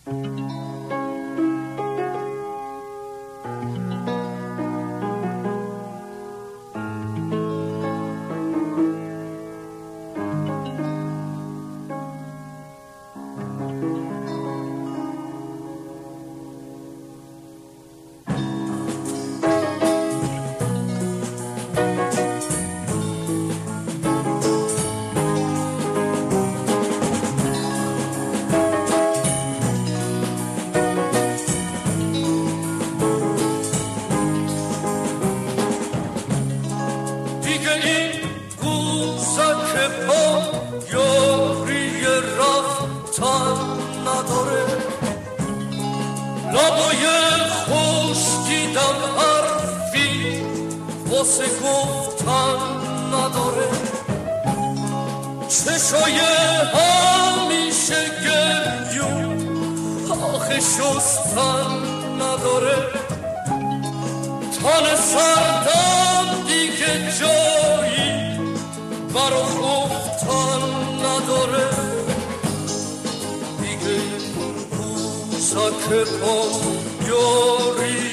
واسه گفتن نداره، چشای همیشه گریون آخه شستن نداره، تن سردم دیگه جایی برا گفتن نداره، دیگه روزا که با یاری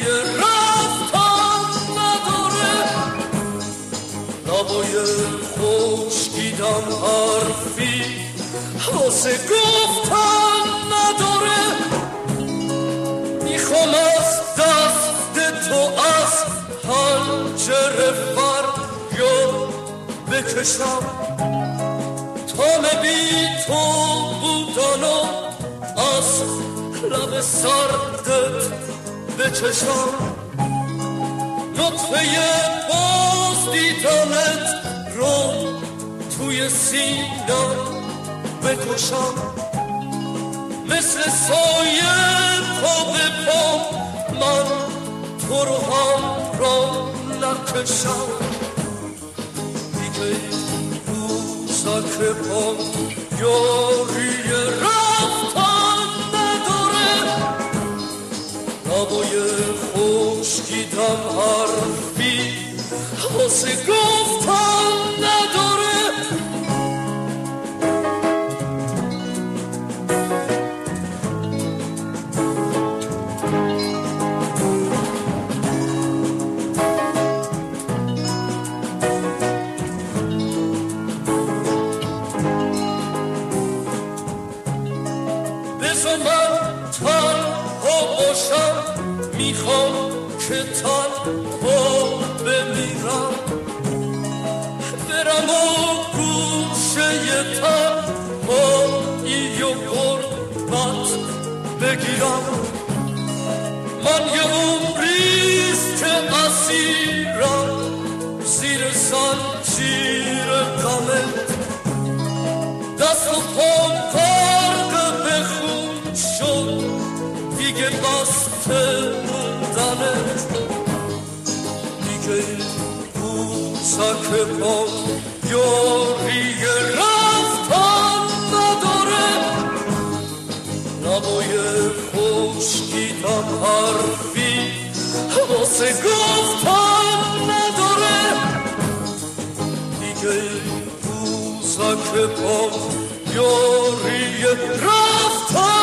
لبای خشکیدم حرفی واسه گفتن نداره، میخوام از دست تو از پنجره فریاد بکشم، تا بی تو بودن و از لب سردت بچشم، نطفه باز دیدنت رو توی سینم بکشم، مثل سایه پا به پا من تو رو هم را نکشم، دیگه روزا که با یاری رفتن نداره، نبای خشکیدم حرفی واسه گفتن نداره. بذار من تنها باشم، میخوام که تنها بمیرم، برم و گوشه تنهایی و غربت بگیرم، من یه عمریست که اسیرم زیر زنجیر غمت، دست و پام غرق به خون شد دیگه بسته موندنت، دیگه روزا که با یاری رفتن نداره، نبای خشکیدم حرفی واسه گفتن نداره، دیگه روزا که با یاری رفتن